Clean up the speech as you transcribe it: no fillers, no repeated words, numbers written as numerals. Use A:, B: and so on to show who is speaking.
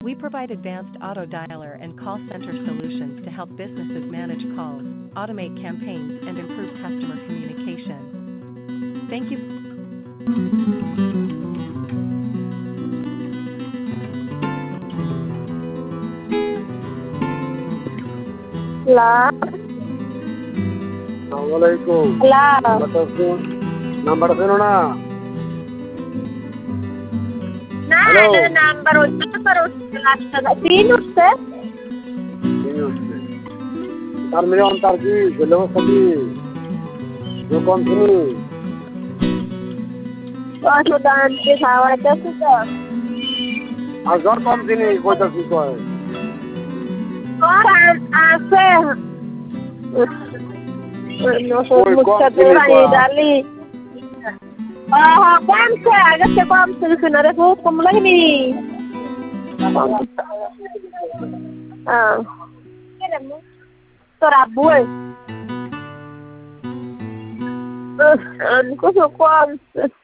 A: We provide advanced auto dialer and call center solutions to help businesses manage calls, automate campaigns, and improve customer communication. Thank you.
B: Hello.
C: Assalamualaikum.
B: Hello.
C: Number suno na.
B: Na
C: Hello.
B: ada number udah last तीन उससे
C: तार मेरे अंतर की गलो सभी जो कौन सी
B: और सुदान के खावा कैसे तो
C: हजार कौन सी नहीं कोई तो सी को है
B: और आसे no soy
C: कोई
B: mucha
C: कौन सी
B: pera
C: नहीं
B: y dali कौन से आगे से कौन से सुना रे वो कम लगनी तो राबू है उनको तो कौन